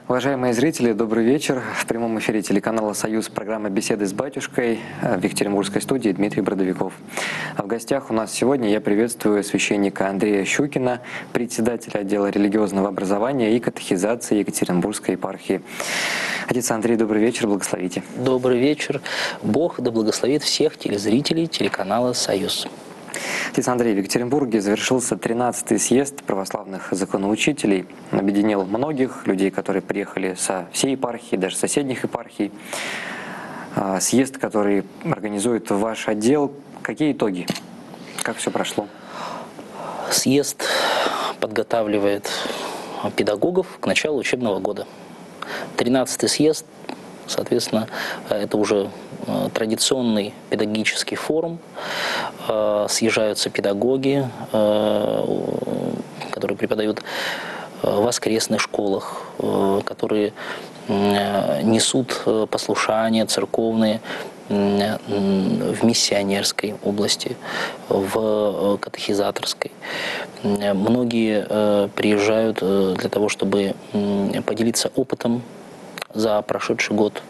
Уважаемые зрители, добрый вечер. В прямом эфире телеканала «Союз» программа «Беседы с батюшкой» в Екатеринбургской студии Дмитрий Бродовиков. А в гостях у нас сегодня я приветствую священника Андрея Щукина, председателя отдела религиозного образования и катехизации Екатеринбургской епархии. Отец Андрей, добрый вечер, благословите. Добрый вечер. Бог да благословит всех телезрителей телеканала «Союз». Отец Андрей, в Екатеринбурге завершился 13-й съезд православных законоучителей. Он объединил многих людей, которые приехали со всей епархии, даже соседних епархий. Съезд, который организует ваш отдел. Какие итоги? Как все прошло? Съезд подготавливает педагогов к началу учебного года. 13-й съезд, соответственно, это уже традиционный педагогический форум. Съезжаются педагоги, которые преподают в воскресных школах, которые несут послушания церковные в миссионерской области, в катехизаторской. Многие приезжают для того, чтобы поделиться опытом за прошедший год.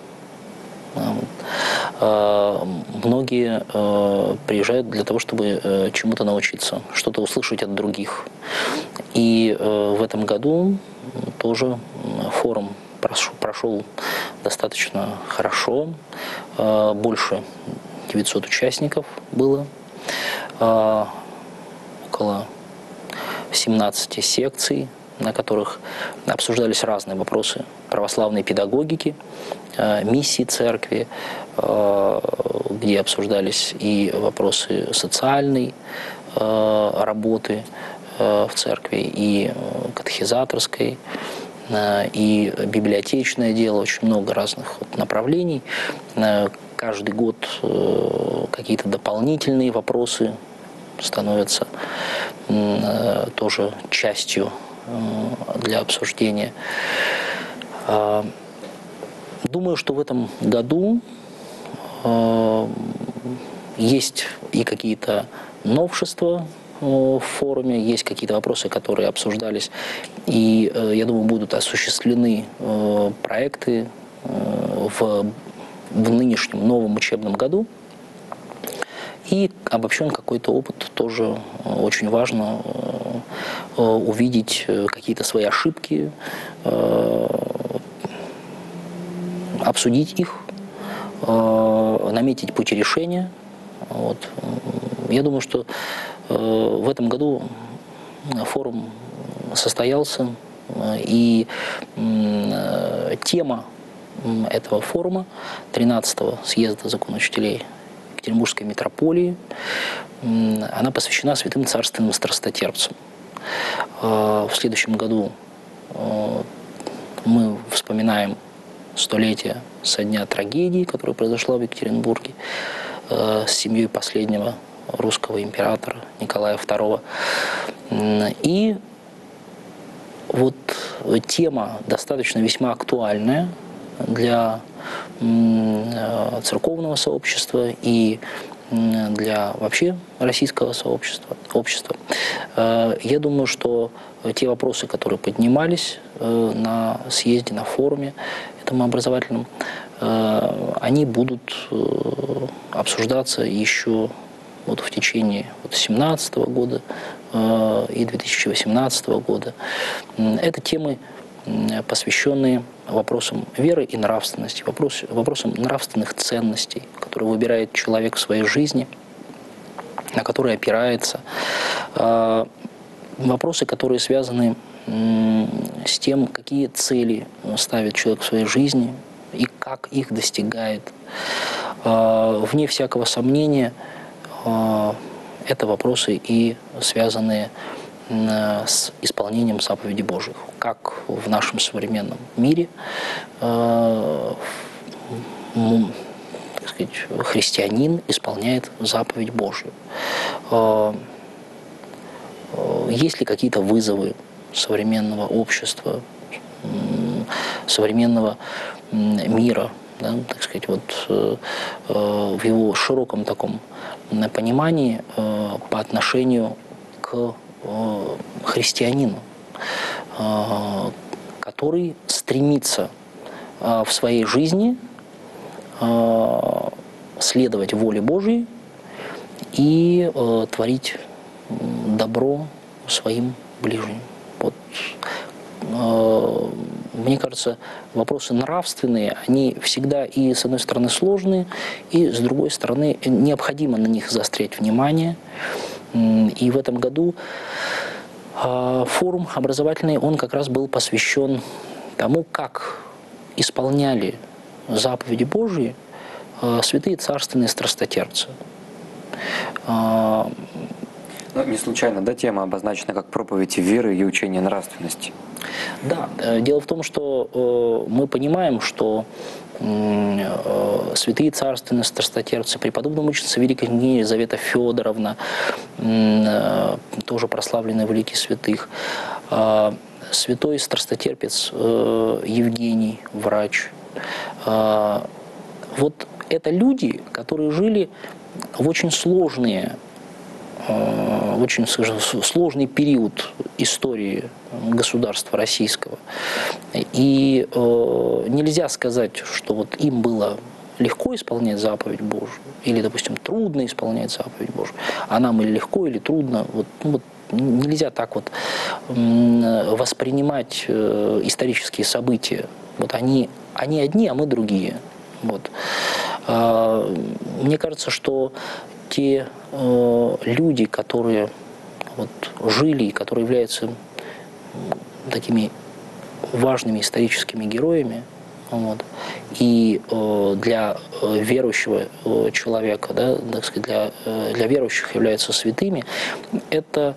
Многие приезжают для того, чтобы чему-то научиться, что-то услышать от других. И в этом году тоже форум прошел достаточно хорошо. Больше 900 участников было, около 17 секций, на которых обсуждались разные вопросы православной педагогики, миссии церкви, где обсуждались и вопросы социальной работы в церкви, и катехизаторской, и библиотечное дело, очень много разных направлений. Каждый год какие-то дополнительные вопросы становятся тоже частью для обсуждения. Думаю, что в этом году есть и какие-то новшества в форуме, есть какие-то вопросы, которые обсуждались, и, я думаю, будут осуществлены проекты в нынешнем новом учебном году. И обобщен какой-то опыт, тоже очень важно увидеть какие-то свои ошибки, обсудить их, наметить пути решения. Вот. Я думаю, что в этом году форум состоялся, и тема этого форума 13-го съезда законоучителей Екатеринбургской митрополии, она посвящена святым царственным страстотерпцам. В следующем году мы вспоминаем столетие со дня трагедии, которая произошла в Екатеринбурге с семьей последнего русского императора Николая II. И вот тема достаточно весьма актуальная для церковного сообщества и для вообще российского общества. Я думаю, что те вопросы, которые поднимались на съезде, на форуме этом образовательном, они будут обсуждаться еще вот в течение 2017 года и 2018 года. Это темы, посвященные вопросам веры и нравственности, вопросам нравственных ценностей, которые выбирает человек в своей жизни, на которые опирается. Вопросы, которые связаны с тем, какие цели ставит человек в своей жизни и как их достигает. Вне всякого сомнения, это вопросы и связанные с исполнением заповедей Божьих. Как в нашем современном мире христианин исполняет заповедь Божью. Есть ли какие-то вызовы современного общества, современного мира, да, так сказать, вот, в его широком таком понимании по отношению к христианину, который стремится в своей жизни следовать воле Божьей и творить добро своим ближним. Вот. Мне кажется, вопросы нравственные, они всегда и с одной стороны сложные, и с другой стороны необходимо на них заострять внимание. И в этом году форум образовательный, он как раз был посвящен тому, как исполняли заповеди Божьи святые царственные страстотерпцы. Ну, не случайно, да, тема обозначена как проповедь веры и учение нравственности? Да, дело в том, что мы понимаем, что святые царственные страстотерпцы, преподобная мученица Великой княгиня Елизавета Федоровна, тоже прославленный в лике святых, святой страстотерпец Евгений, врач. Вот это люди, которые жили в очень сложный период истории государства российского. И нельзя сказать, что вот им было легко исполнять заповедь Божию, или, допустим, трудно исполнять заповедь Божию, а нам или легко, или трудно. Нельзя так вот воспринимать исторические события. Вот они одни, а мы другие. Вот. Мне кажется, что те люди, которые вот жили, которые являются такими важными историческими героями, вот, и для верующего человека, да, так сказать, для верующих являются святыми, это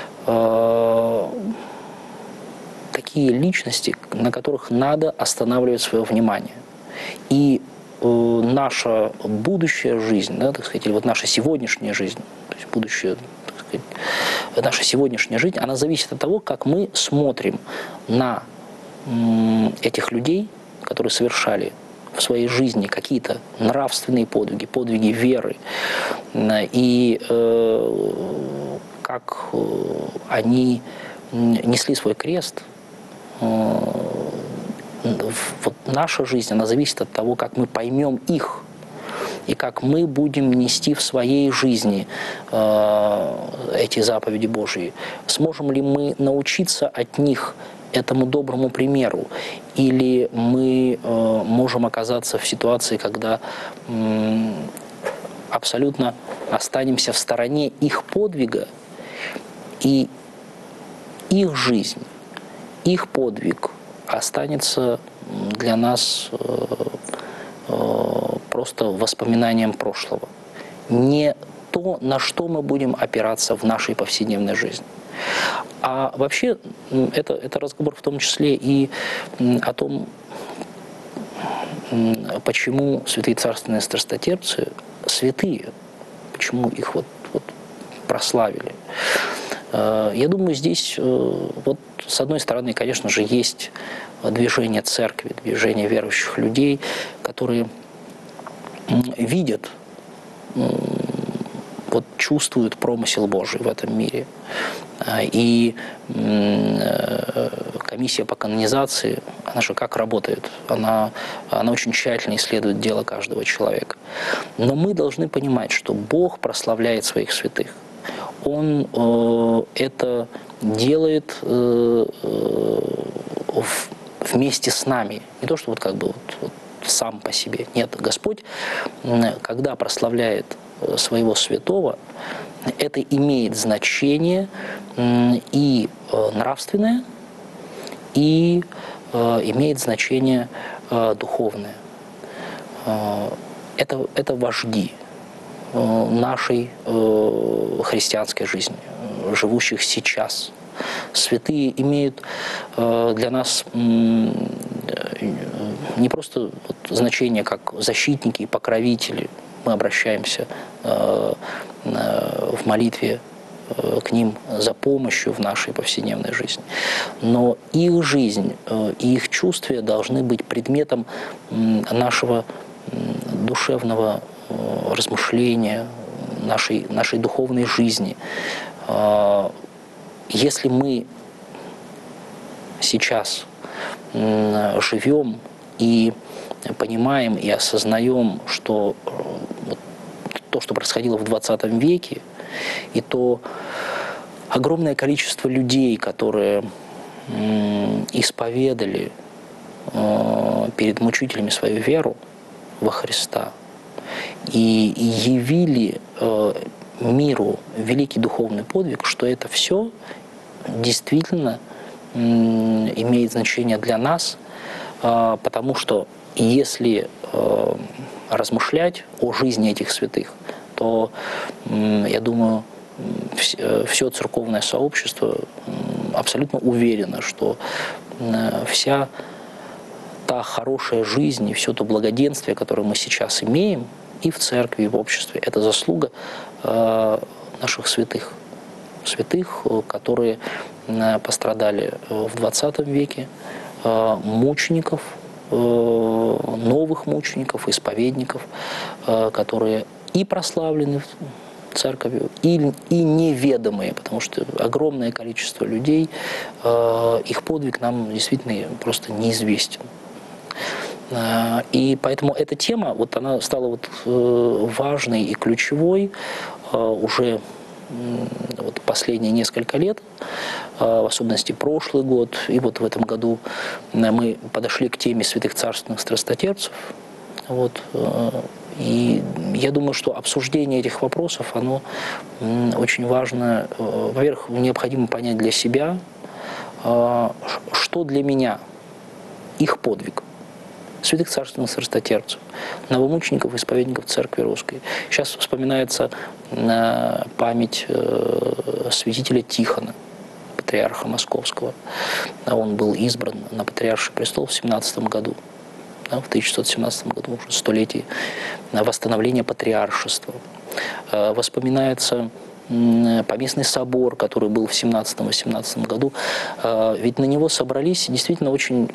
такие личности, на которых надо останавливать свое внимание. И наша будущая жизнь, да, так сказать, или вот наша сегодняшняя жизнь, то есть будущее, так сказать, наша сегодняшняя жизнь, она зависит от того, как мы смотрим на этих людей, которые совершали в своей жизни какие-то нравственные подвиги, подвиги веры, и как они несли свой крест. Вот наша жизнь, она зависит от того, как мы поймем их, и как мы будем нести в своей жизни эти заповеди Божьи. Сможем ли мы научиться от них этому доброму примеру, или мы можем оказаться в ситуации, когда абсолютно останемся в стороне их подвига, и их жизнь, их подвиг останется для нас просто воспоминанием прошлого. Не то, на что мы будем опираться в нашей повседневной жизни. А вообще это разговор в том числе и о том, почему святые царственные страстотерпцы святые, почему их вот прославили. Я думаю, здесь вот с одной стороны, конечно же, есть движение церкви, движение верующих людей, которые видят, вот чувствуют промысел Божий в этом мире. И комиссия по канонизации, она же как работает? Она очень тщательно исследует дело каждого человека. Но мы должны понимать, что Бог прославляет своих святых. Он это делает вместе с нами. Не то, что вот как бы вот сам по себе. Нет, Господь, когда прославляет своего святого, это имеет значение и нравственное, и имеет значение духовное. Это вожди нашей христианской жизни, живущих сейчас. Святые имеют для нас не просто значение как защитники и покровители. Мы обращаемся в молитве к ним за помощью в нашей повседневной жизни. Но их жизнь и их чувства должны быть предметом нашего душевного размышления, нашей духовной жизни. Если мы сейчас живем и понимаем и осознаем, что то, что происходило в 20 веке, и то огромное количество людей, которые исповедали перед мучителями свою веру во Христа и явили миру великий духовный подвиг, что это все действительно имеет значение для нас, потому что если размышлять о жизни этих святых, то, я думаю, все церковное сообщество абсолютно уверено, что вся та хорошая жизнь и все то благоденствие, которое мы сейчас имеем и в церкви, и в обществе, это заслуга наших святых. Святых, которые пострадали в 20 веке, мучеников, новых мучеников, исповедников, которые и прославлены церковью, и неведомые, потому что огромное количество людей, их подвиг нам действительно просто неизвестен. И поэтому эта тема, вот она стала важной и ключевой уже вот последние несколько лет, в особенности прошлый год, и вот в этом году мы подошли к теме святых царственных страстотерпцев. Вот. И я думаю, что обсуждение этих вопросов, оно очень важно. Во-первых, необходимо понять для себя, что для меня их подвиг. Святых царственных страстотерпцев, новомучеников, исповедников Церкви Русской. Сейчас вспоминается память святителя Тихона, патриарха Московского. Он был избран на патриарший престол в 17 году. В 1617 году, уже столетие восстановления патриаршества. Воспоминается поместный собор, который был в 17-18 году. Ведь на него собрались действительно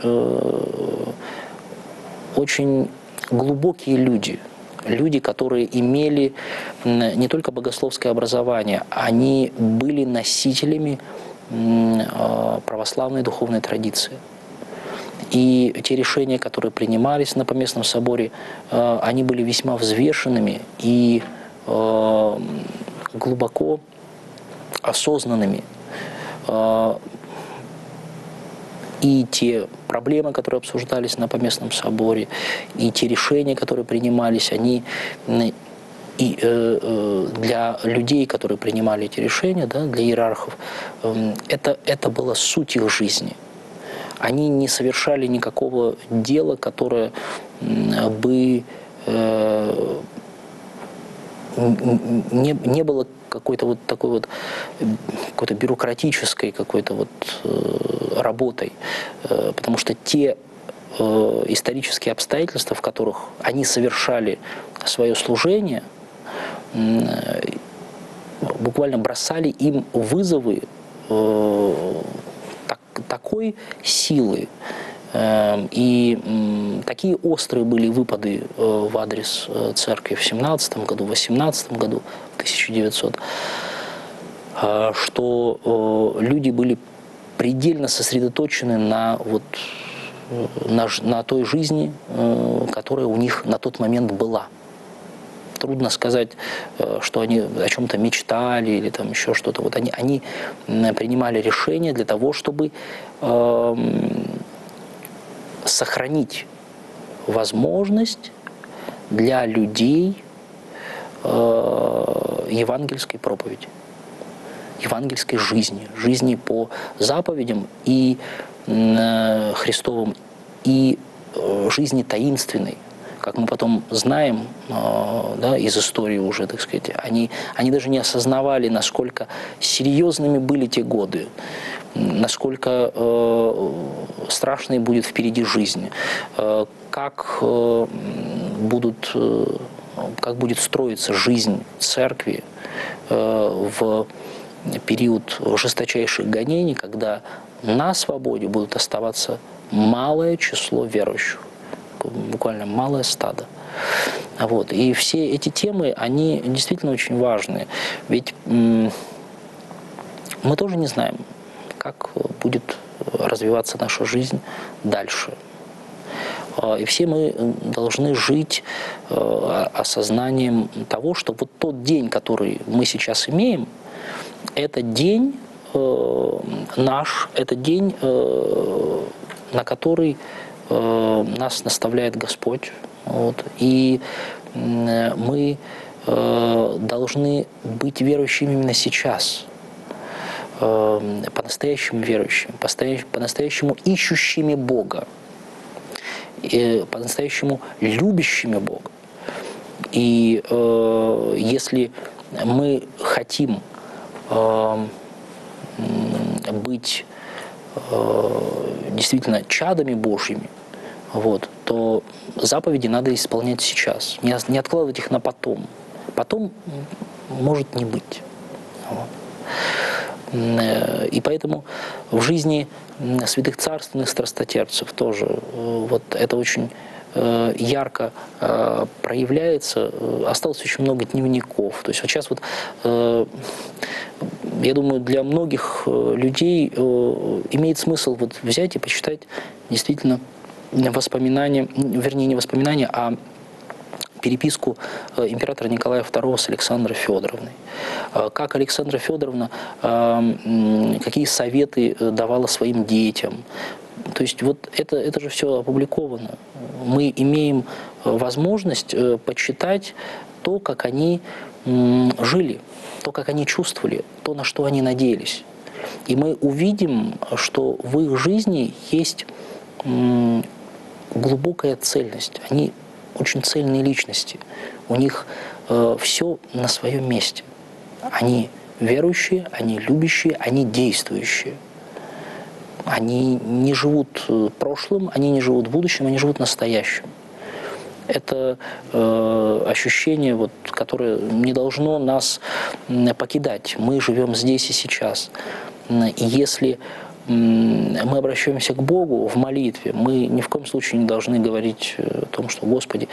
очень глубокие люди. Люди, которые имели не только богословское образование, они были носителями православной духовной традиции. И те решения, которые принимались на поместном соборе, они были весьма взвешенными и глубоко осознанными. И те проблемы, которые обсуждались на поместном соборе, и те решения, которые принимались, они и для людей, которые принимали эти решения, да, для иерархов, это была суть их жизни. Они не совершали никакого дела, которое бы не было какой-то вот такой вот какой-то бюрократической какой-то вот работой, потому что те исторические обстоятельства, в которых они совершали свое служение, буквально бросали им вызовы такой силы, и такие острые были выпады в адрес церкви в 17 году, в 18 году, в 1900, что люди были предельно сосредоточены на той жизни, которая у них на тот момент была. Трудно сказать, что они о чем-то мечтали или там еще что-то. Вот они принимали решения для того, чтобы сохранить возможность для людей евангельской проповеди, евангельской жизни по заповедям и Христовым, и жизни таинственной. Как мы потом знаем, да, из истории уже, так сказать, они даже не осознавали, насколько серьезными были те годы, насколько страшной будет впереди жизнь, как будет строиться жизнь церкви в период жесточайших гонений, когда на свободе будут оставаться малое число верующих, буквально малое стадо. Вот. И все эти темы, они действительно очень важные. Ведь мы тоже не знаем, как будет развиваться наша жизнь дальше. И все мы должны жить осознанием того, что вот тот день, который мы сейчас имеем, это день наш, это день, на который нас наставляет Господь. Вот. И мы должны быть верующими именно сейчас, по-настоящему верующими, по-настоящему ищущими Бога, и по-настоящему любящими Бога. И если мы хотим быть действительно чадами Божьими, вот, то заповеди надо исполнять сейчас, не откладывать их на потом. Потом может не быть. Вот. И поэтому в жизни святых царственных страстотерпцев тоже вот это очень ярко проявляется. Осталось очень много дневников. То есть вот сейчас вот, я думаю, для многих людей имеет смысл вот взять и почитать действительно воспоминания, вернее, не воспоминания, а переписку императора Николая II с Александрой Федоровной. Как Александра Федоровна, какие советы давала своим детям. То есть вот это же все опубликовано. Мы имеем возможность почитать то, как они жили, то, как они чувствовали, то, на что они надеялись. И мы увидим, что в их жизни есть глубокая цельность. Они очень цельные личности. У них все на своем месте. Они верующие, они любящие, они действующие. Они не живут прошлым, они не живут будущим, они живут настоящим. Это ощущение, вот, которое не должно нас покидать. Мы живем здесь и сейчас. И если мы обращаемся к Богу в молитве, мы ни в коем случае не должны говорить о том, что «Господи,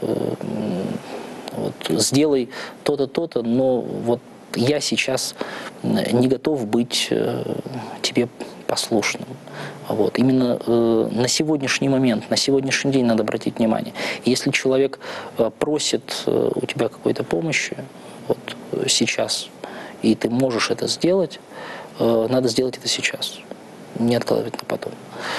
вот, сделай то-то, то-то, но вот я сейчас не готов быть Тебе послушным». Вот. Именно на сегодняшний момент, на сегодняшний день надо обратить внимание. Если человек просит у тебя какой-то помощи вот, сейчас, и ты можешь это сделать, надо сделать это сейчас, не откладывать на потом.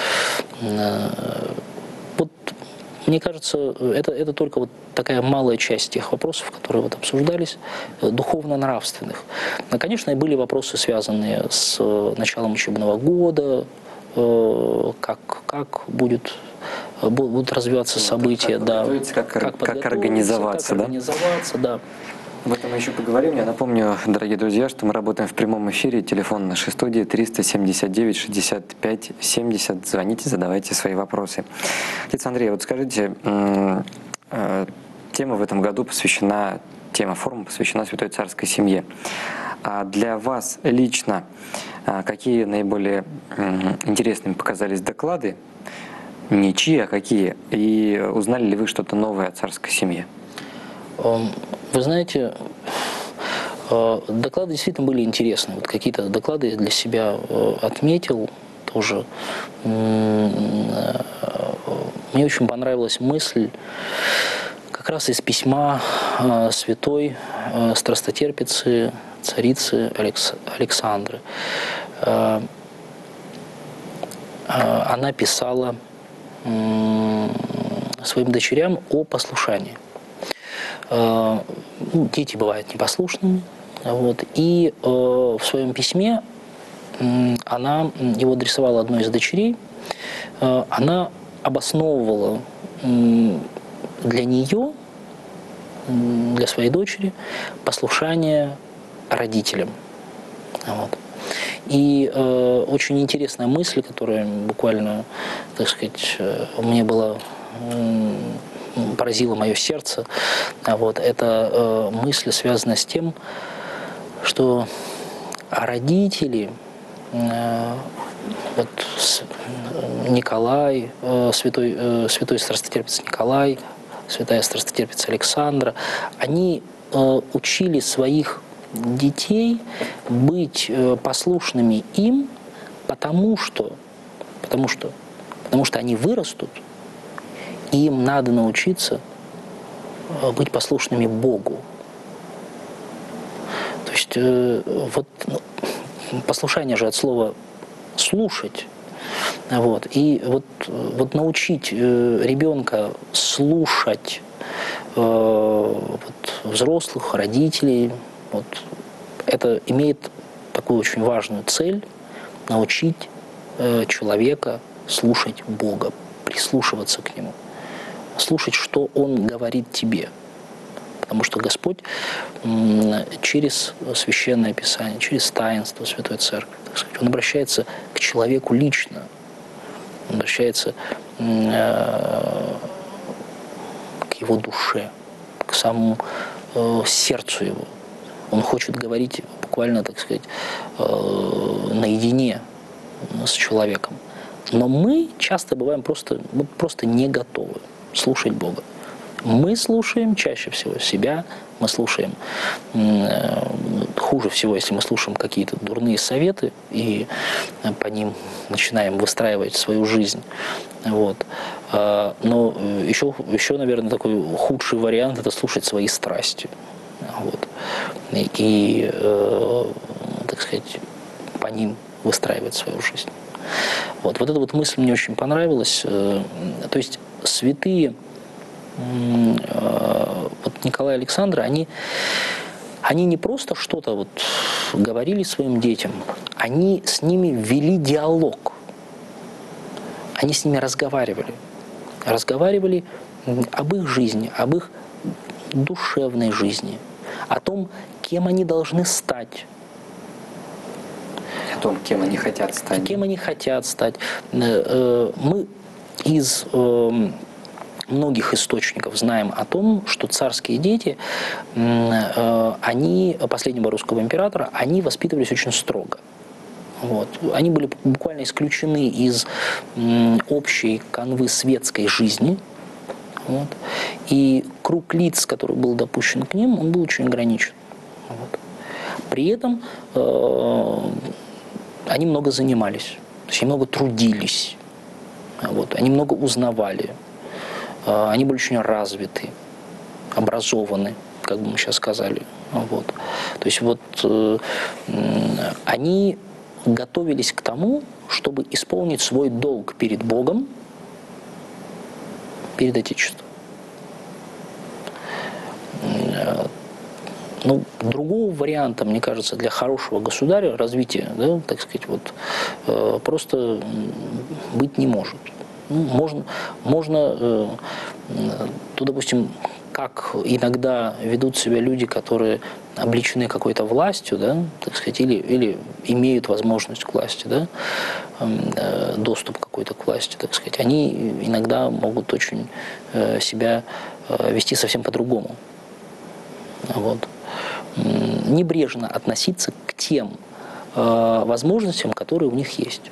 Вот, мне кажется, это только вот такая малая часть тех вопросов, которые вот обсуждались, духовно-нравственных. Конечно, и были вопросы, связанные с началом учебного года, как будут развиваться события, как организоваться, да. Об этом мы еще поговорим. Я напомню, дорогие друзья, что мы работаем в прямом эфире. Телефон нашей студии 379 65 70. Звоните, задавайте свои вопросы. Отец Андрей, вот скажите, тема в этом году посвящена, тема форума посвящена Святой Царской семье. А для вас лично какие наиболее интересными показались доклады? Не чьи, а какие? И узнали ли вы что-то новое о царской семье? Вы знаете, доклады действительно были интересны. Вот какие-то доклады я для себя отметил тоже. Мне очень понравилась мысль как раз из письма святой страстотерпицы, царицы Александры. Она писала своим дочерям о послушании. Дети бывают непослушными. Вот, и в своем письме она его адресовала одной из дочерей. Она обосновывала для нее, для своей дочери, послушание родителям. Вот. И очень интересная мысль, которая буквально, так сказать, мне была... поразило мое сердце. Вот, это мысль связана с тем, что родители, вот, Николай, святой страстотерпец Николай, святая страстотерпица Александра, они учили своих детей быть послушными им, потому что Потому что они вырастут, и им надо научиться быть послушными Богу. То есть послушание же от слова «слушать». Вот. И вот научить ребенка слушать взрослых, родителей, это имеет такую очень важную цель – научить человека слушать Бога, прислушиваться к Нему, слушать, что Он говорит тебе. Потому что Господь через Священное Писание, через таинство Святой Церкви, так сказать, Он обращается к человеку лично, Он обращается к его душе, к самому сердцу его. Он хочет говорить буквально, так сказать, наедине с человеком. Но мы часто бываем просто не готовы слушать Бога. Мы слушаем чаще всего себя, мы слушаем хуже всего, если мы слушаем какие-то дурные советы и по ним начинаем выстраивать свою жизнь. Вот. Но еще, наверное, такой худший вариант – это слушать свои страсти. Вот. И, так сказать, по ним выстраивать свою жизнь. Вот эта мысль мне очень понравилась. То есть святые, Николай и Александра, они не просто что-то говорили своим детям, они с ними вели диалог. Они с ними разговаривали об их жизни, об их душевной жизни, о том, кем они должны стать. О том, кем они хотят стать. Кем они хотят стать. Мы из многих источников знаем о том, что царские дети, они, последнего русского императора, они воспитывались очень строго. Вот. Они были буквально исключены из общей канвы светской жизни. Вот. И круг лиц, который был допущен к ним, он был очень ограничен. Вот. При этом они много занимались, то есть они много трудились, вот. Они много узнавали, они были очень развиты, образованы, как бы мы сейчас сказали. Вот. То есть они готовились к тому, чтобы исполнить свой долг перед Богом, перед Отечеством. Другого варианта, мне кажется, для хорошего государя развития, да, так сказать, просто быть не может. Можно, допустим, как иногда ведут себя люди, которые облечены какой-то властью, да, так сказать, или имеют возможность к власти, да, доступ какой-то к власти, так сказать, они иногда могут очень себя вести совсем по-другому. Вот. Небрежно относиться к тем возможностям, которые у них есть.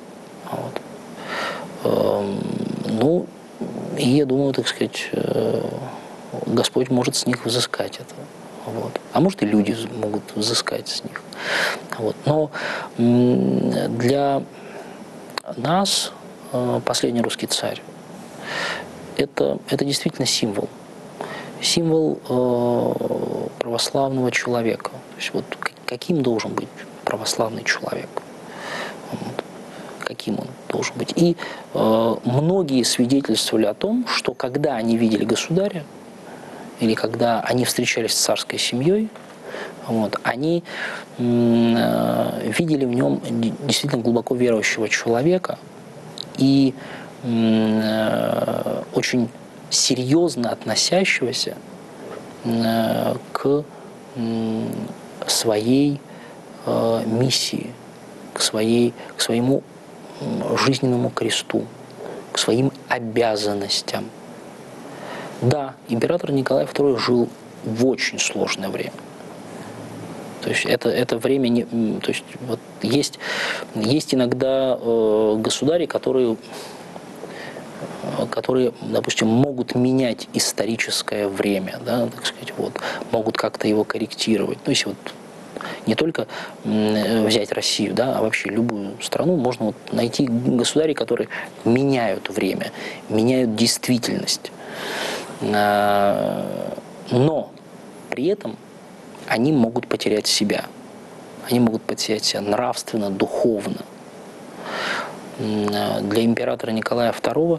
Вот. И я думаю, так сказать, Господь может с них взыскать это. Вот. А может, и люди могут взыскать с них. Вот. Но для нас последний русский царь – это действительно символ. Символ православного человека. То есть каким должен быть православный человек? Вот. Каким он должен быть? И многие свидетельствовали о том, что когда они видели государя, или когда они встречались с царской семьей, вот, они видели в нем действительно глубоко верующего человека и очень серьезно относящегося к своей миссии, к своему жизненному кресту, к своим обязанностям. Да, император Николай II жил в очень сложное время. То есть это время то есть есть иногда государи, которые, допустим, могут менять историческое время, да, так сказать, могут как-то его корректировать. То есть не только взять Россию, да, а вообще любую страну, можно вот найти государей, которые меняют время, меняют действительность. Но при этом они могут потерять себя. Они могут потерять себя нравственно, духовно. Для императора Николая II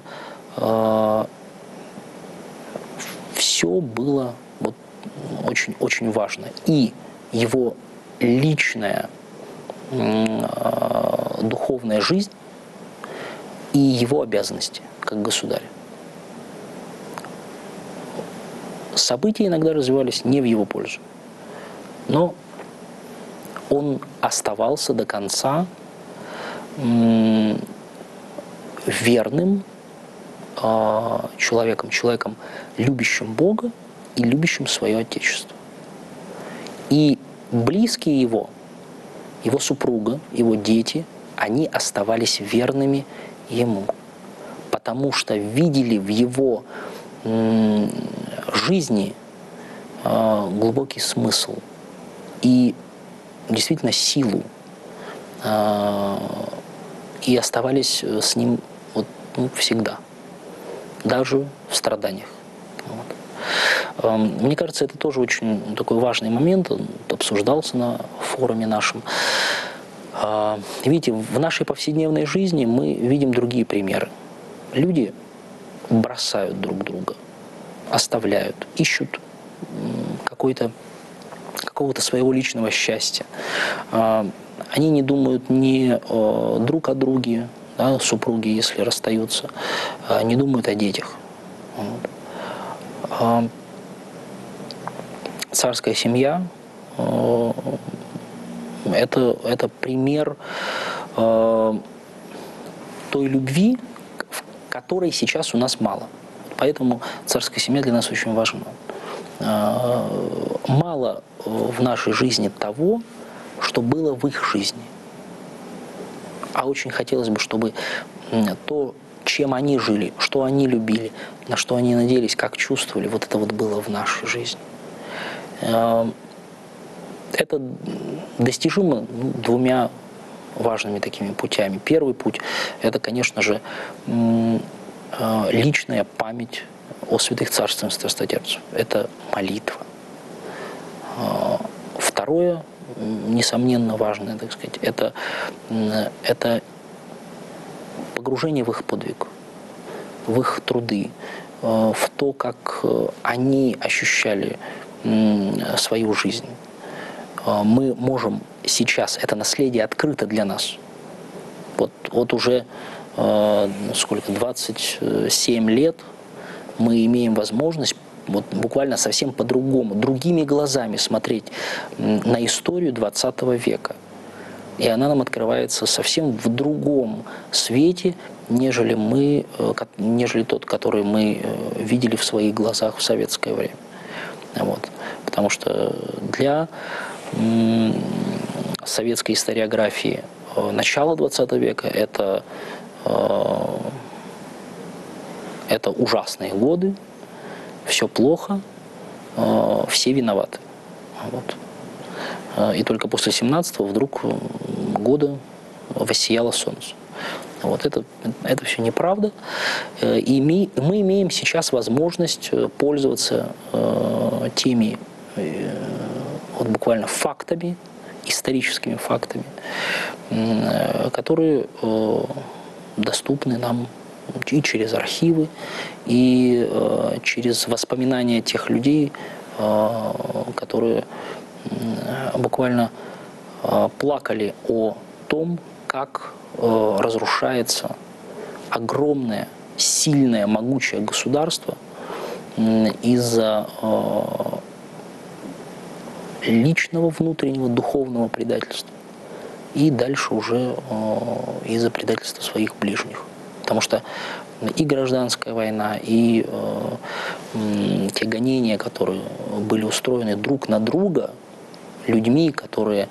все было вот очень, очень важно. И его личная духовная жизнь, и его обязанности как государя. События иногда развивались не в его пользу, но он оставался до конца верным человеком, любящим Бога и любящим свое Отечество. И близкие его супруга, его дети, они оставались верными ему, потому что видели в его жизни глубокий смысл и действительно силу, и оставались с ним вот, всегда, даже в страданиях. Вот. Мне кажется, это тоже очень такой важный момент, он обсуждался на форуме нашем. Видите, в нашей повседневной жизни мы видим другие примеры. Люди бросают друг друга, оставляют, ищут какого-то своего личного счастья. Они не думают ни друг о друге, да, супруги, если расстаются, не думают о детях. Вот. Царская семья это пример той любви, которой сейчас у нас мало. Поэтому царская семья для нас очень важна. Мало в нашей жизни того, что было в их жизни. А очень хотелось бы, чтобы то, чем они жили, что они любили, на что они надеялись, как чувствовали, вот это вот было в нашей жизни. Это достижимо двумя важными такими путями. Первый путь – это, конечно же, личная память о святых царственных страстотерпцев. Это молитва. Второе, несомненно важное, так сказать, это погружение в их подвиг, в их труды, в то, как они ощущали свою жизнь. Мы можем сейчас, это наследие открыто для нас. Вот уже 27 лет мы имеем возможность вот буквально совсем по-другому, другими глазами смотреть на историю 20 века. И она нам открывается совсем в другом свете, нежели тот, который мы видели в своих глазах в советское время. Вот. Потому что для советской историографии начала 20 века это ужасные годы, все плохо, все виноваты. Вот. И только после 17-го вдруг года воссияло солнце. Вот это все неправда. И мы имеем сейчас возможность пользоваться теми вот буквально фактами, историческими фактами, которые доступны нам и через архивы, и через воспоминания тех людей, которые буквально плакали о том, как разрушается огромное, сильное, могучее государство из-за личного внутреннего духовного предательства и дальше уже из-за предательства своих ближних. Потому что и гражданская война, и те гонения, которые были устроены друг на друга людьми, которые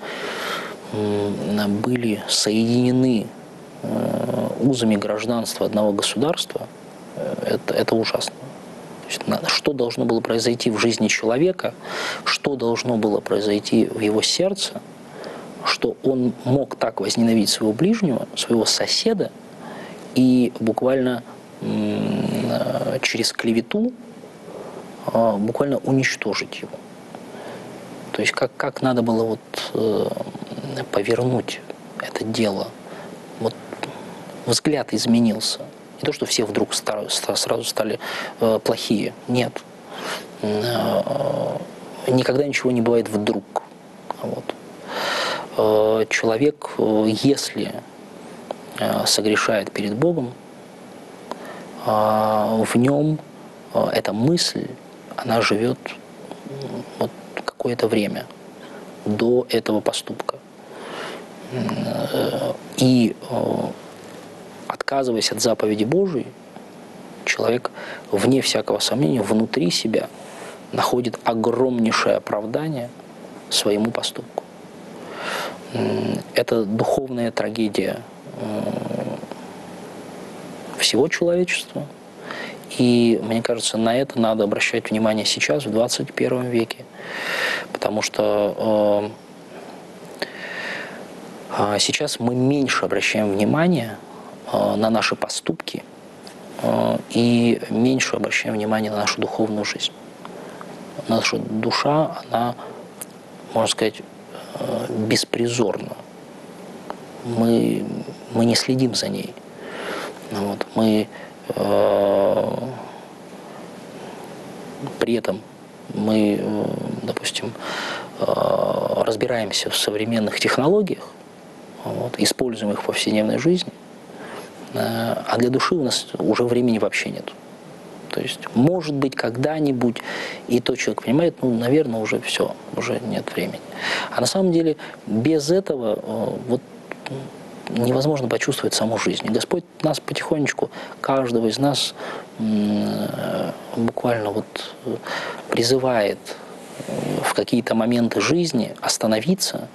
были соединены узами гражданства одного государства, это ужасно. Что должно было произойти в жизни человека, что должно было произойти в его сердце, что он мог так возненавидеть своего ближнего, своего соседа, и буквально через клевету буквально уничтожить его. То есть как надо было вот повернуть это дело. Вот взгляд изменился. Не то, что все вдруг сразу стали плохие. Нет. Никогда ничего не бывает вдруг. Вот. Человек, если согрешает перед Богом, в нем эта мысль, она живет вот какое-то время до этого поступка. И отказываясь от заповеди Божией, человек, вне всякого сомнения, внутри себя находит огромнейшее оправдание своему поступку. Это духовная трагедия всего человечества. И, мне кажется, на это надо обращать внимание сейчас, в 21 веке. Потому что сейчас мы меньше обращаем внимание на наши поступки и меньше обращаем внимание на нашу духовную жизнь. Наша душа, она, можно сказать, беспризорна. Мы не следим за ней. Вот. Мы при этом допустим, разбираемся в современных технологиях, вот, используем их в повседневной жизни, а для души у нас уже времени вообще нет. То есть, может быть, когда-нибудь, и тот человек понимает, ну, наверное, уже все, уже нет времени. А на самом деле без этого вот невозможно почувствовать саму жизнь. И Господь нас потихонечку, каждого из нас буквально вот призывает в какие-то моменты жизни остановиться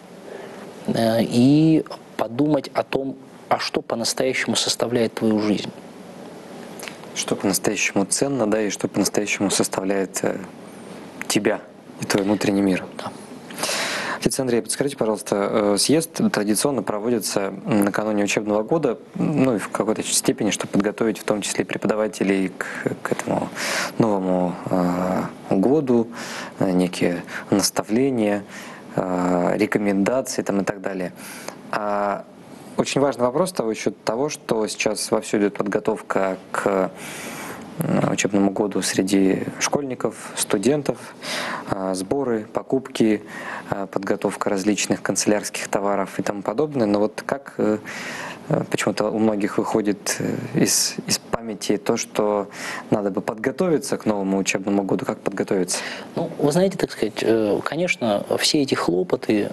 и подумать о том, а что по-настоящему составляет твою жизнь. Что по-настоящему ценно, да, и что по-настоящему составляет тебя и твой внутренний мир. Да. Отец Андрей, подскажите, пожалуйста, съезд традиционно проводится накануне учебного года, ну и в какой-то степени, чтобы подготовить в том числе преподавателей к этому новому году, некие наставления, рекомендации там, и так далее. Очень важный вопрос того счет того, что сейчас вовсю идет подготовка к учебному году среди школьников, студентов, сборы, покупки, подготовка различных канцелярских товаров и тому подобное. Но вот как почему-то у многих выходит из памяти то, что надо бы подготовиться к новому учебному году. Как подготовиться? Ну, вы знаете, так сказать, конечно, все эти хлопоты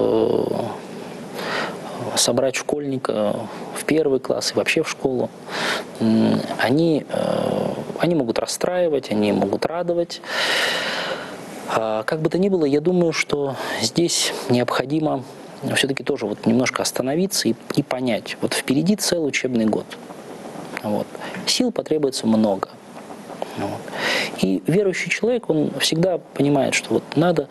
собрать школьника в первый класс и вообще в школу, они могут расстраивать, они могут радовать. Как бы то ни было, я думаю, что здесь необходимо все-таки тоже вот немножко остановиться и понять, вот впереди целый учебный год. Вот. Сил потребуется много. Вот. И верующий человек, он всегда понимает, что вот надо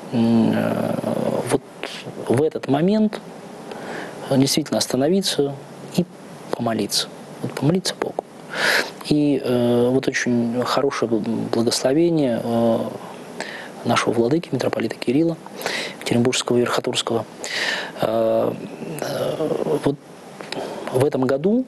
вот в этот момент действительно остановиться и помолиться. Вот помолиться Богу. И вот очень хорошее благословение нашего владыки, митрополита Кирилла, Екатеринбургского и Верхотурского. Вот в этом году,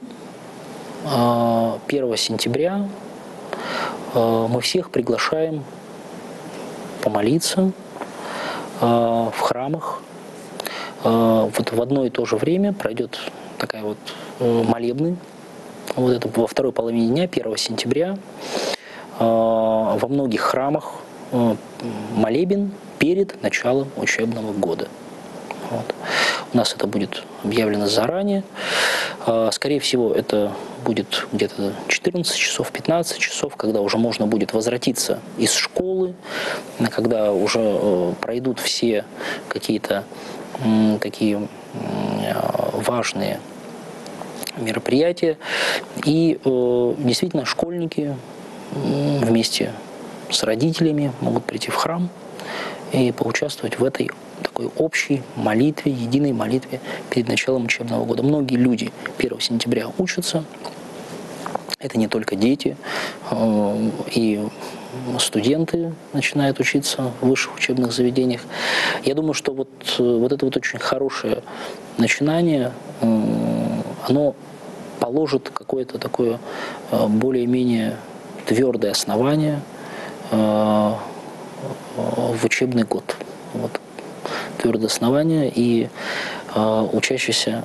1 сентября, мы всех приглашаем помолиться в храмах. Вот в одно и то же время пройдет такая вот молебны. Вот это во второй половине дня, 1 сентября, во многих храмах молебен перед началом учебного года. Вот. У нас это будет объявлено заранее. Скорее всего, это будет где-то 14 часов, 15 часов, когда уже можно будет возвратиться из школы, когда уже пройдут все какие-то такие важные мероприятия. И действительно школьники вместе с родителями могут прийти в храм и поучаствовать в этой такой общей молитве, единой молитве перед началом учебного года. Многие люди 1 сентября учатся. Это не только дети, и студенты начинают учиться в высших учебных заведениях. Я думаю, что вот это вот очень хорошее начинание, оно положит какое-то такое более-менее твердое основание в учебный год. Вот. Твердое основание, и учащиеся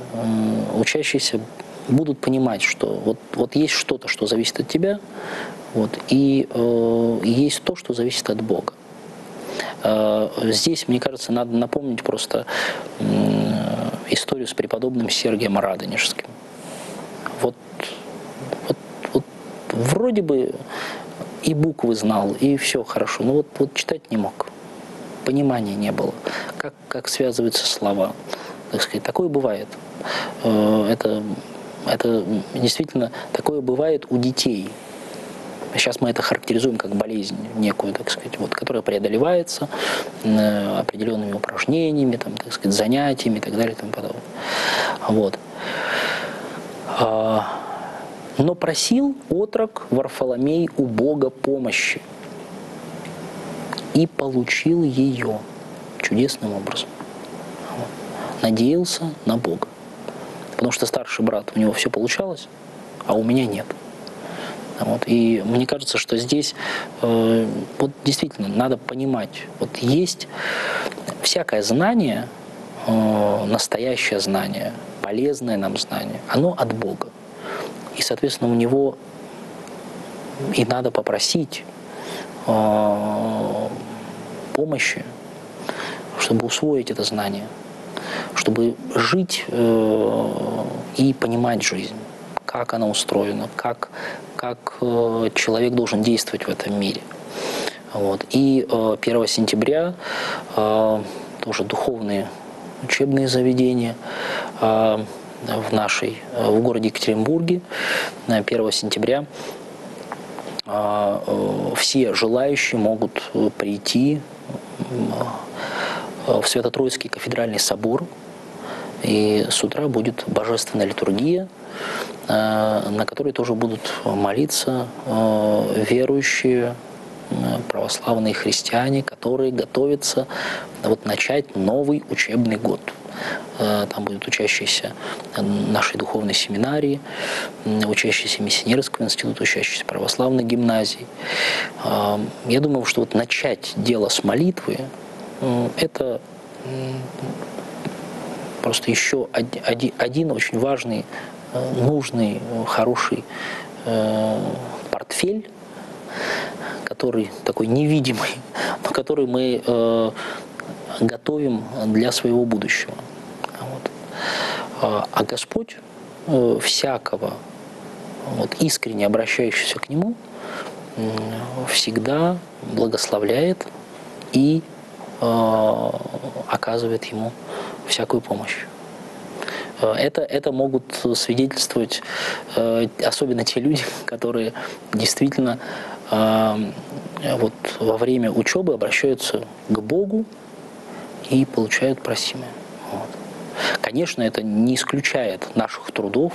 будут понимать, что вот есть что-то, что зависит от тебя, вот, и есть то, что зависит от Бога. Здесь, мне кажется, надо напомнить просто историю с преподобным Сергием Радонежским. Вот вроде бы и буквы знал, и все хорошо, но вот читать не мог. Понимания не было, как связываются слова. Так сказать, такое бывает. Это действительно такое бывает у детей. Сейчас мы это характеризуем как болезнь некую, так сказать, вот, которая преодолевается определенными упражнениями, там, так сказать, занятиями и так далее и тому подобное. Вот. Но просил отрок Варфоломей у Бога помощи и получил ее чудесным образом. Вот. Надеялся на Бога. Потому что старший брат, у него все получалось, а у меня нет. Вот. И мне кажется, что здесь вот действительно надо понимать, вот есть всякое знание, настоящее знание, полезное нам знание, оно от Бога. И, соответственно, у него и надо попросить помощи, чтобы усвоить это знание, чтобы жить и понимать жизнь, как она устроена, как человек должен действовать в этом мире. Вот. И 1 сентября тоже духовные учебные заведения в городе Екатеринбурге 1 сентября все желающие могут прийти в Свято-Троицкий кафедральный собор, и с утра будет божественная литургия, на которой тоже будут молиться верующие православные христиане, которые готовятся начать новый учебный год. Там будут учащиеся нашей духовной семинарии, учащиеся миссионерского института, учащиеся православной гимназии. Я думаю, что начать дело с молитвы – это просто еще один очень важный, нужный, хороший портфель, который такой невидимый, но который мы готовим для своего будущего. Вот. А Господь всякого искренне обращающегося к Нему всегда благословляет и оказывает ему всякую помощь. Это могут свидетельствовать особенно те люди, которые действительно во время учебы обращаются к Богу и получают просимое. Вот. Конечно, это не исключает наших трудов,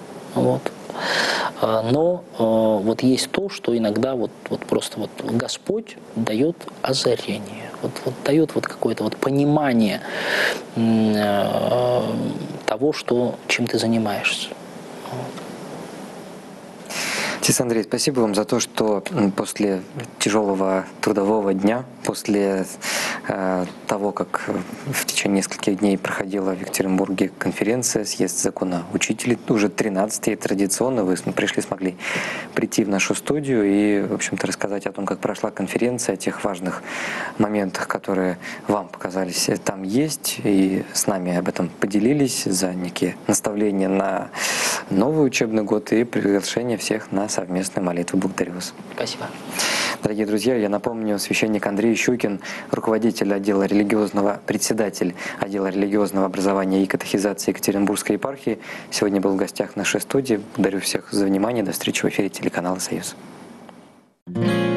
но есть то, что иногда просто Господь дает озарение, дает какое-то понимание того, чем ты занимаешься. Отец Андрей, спасибо вам за то, что после тяжелого трудового дня, после того, как в течение нескольких дней проходила в Екатеринбурге конференция «Съезд законоучителей», уже 13-й, традиционно вы смогли прийти в нашу студию и, в общем-то, рассказать о том, как прошла конференция, о тех важных моментах, которые вам показались там есть, и с нами об этом поделились, за некие наставления на новый учебный год и приглашение всех на совместную молитву. Благодарю вас. Спасибо. Дорогие друзья, я напомню, священник Андрей Щукин, руководитель председатель отдела религиозного образования и катехизации Екатеринбургской епархии, сегодня был в гостях нашей студии. Благодарю всех за внимание. До встречи в эфире телеканала «Союз».